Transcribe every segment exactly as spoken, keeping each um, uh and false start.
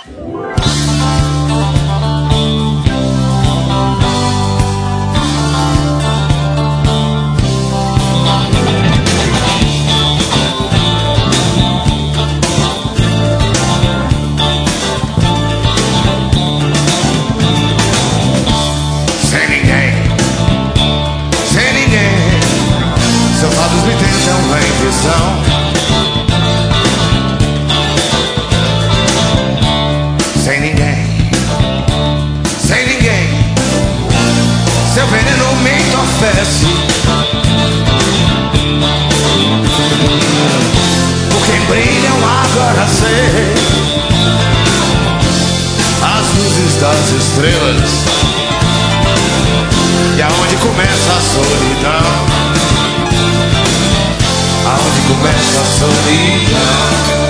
Sem ninguém, sem ninguém, seu veneno me entorpece. Por quem brilham agora sei as luzes das estrelas. E aonde começa a solidão? Aonde começa a solidão?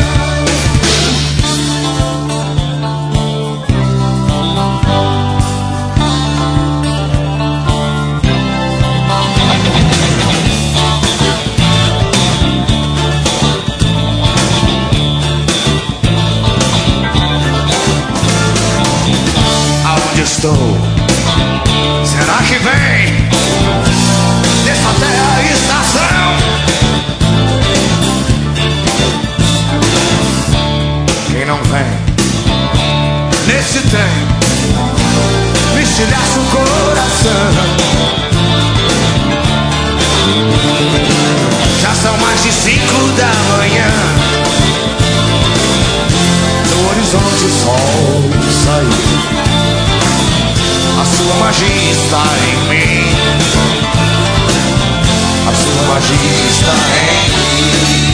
Aonde estou? Será que vem dessa terra e estação? Quem não vem nesse trem me estilhaça o coração. Já são mais de cinco da manhã. No horizonte o sol saiu. A sua magia está em mim. A sua magia está em mim.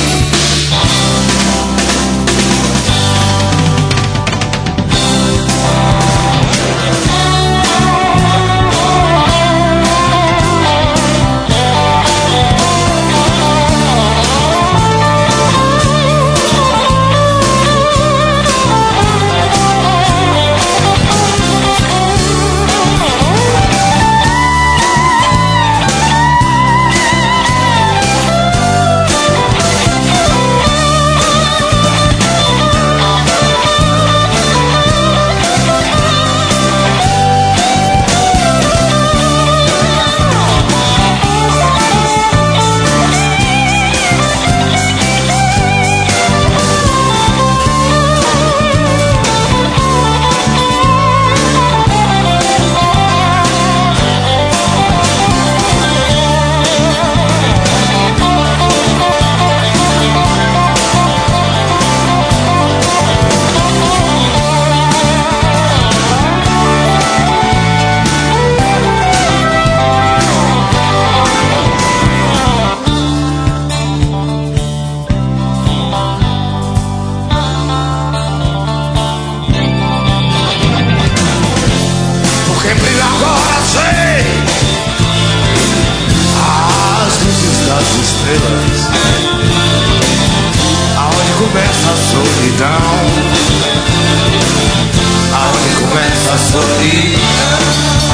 Aonde começa a solidão? Aonde começa a solidão?